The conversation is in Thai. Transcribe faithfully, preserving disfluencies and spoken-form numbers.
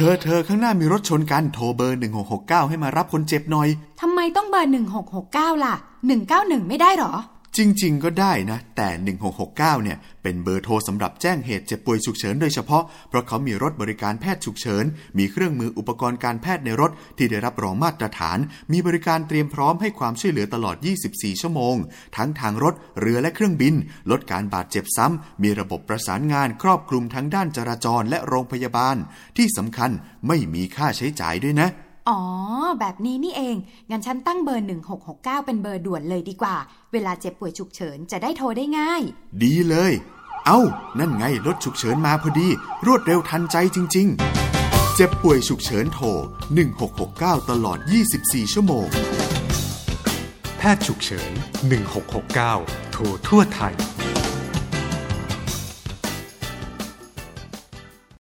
อเธอข้างหน้ามีรถชนกันโทรเบอร์หนึ่งหกหกเก้าให้มารับคนเจ็บหน่อยทำไมต้องเบอร์หนึ่งหกหกเก้าล่ะหนึ่งเก้าหนึ่งไม่ได้หรอจริงๆก็ได้นะแต่หนึ่งหกหกเก้าเนี่ยเป็นเบอร์โทรสำหรับแจ้งเหตุเจ็บป่วยฉุกเฉินโดยเฉพาะเพราะเขามีรถบริการแพทย์ฉุกเฉินมีเครื่องมืออุปกรณ์การแพทย์ในรถที่ได้รับรองมาตรฐานมีบริการเตรียมพร้อมให้ความช่วยเหลือตลอดยี่สิบสี่ชั่วโมงทั้งทางรถเรือและเครื่องบินลดการบาดเจ็บซ้ำมีระบบประสานงานครอบคลุมทั้งด้านจราจรและโรงพยาบาลที่สำคัญไม่มีค่าใช้จ่ายด้วยนะอ๋อแบบนี้นี่เองงั้นฉันตั้งเบอร์หนึ่งหกหกเก้าเป็นเบอร์ด่วนเลยดีกว่าเวลาเจ็บป่วยฉุกเฉินจะได้โทรได้ง่ายดีเลยเอ้านั่นไงรถฉุกเฉินมาพอดีรวดเร็วทันใจจริงๆเจ็บป่วยฉุกเฉินโทรหนึ่งหกหกเก้าตลอดยี่สิบสี่ชั่วโมงแพทย์ฉุกเฉินหนึ่งหกหกเก้าโทรทั่วไทย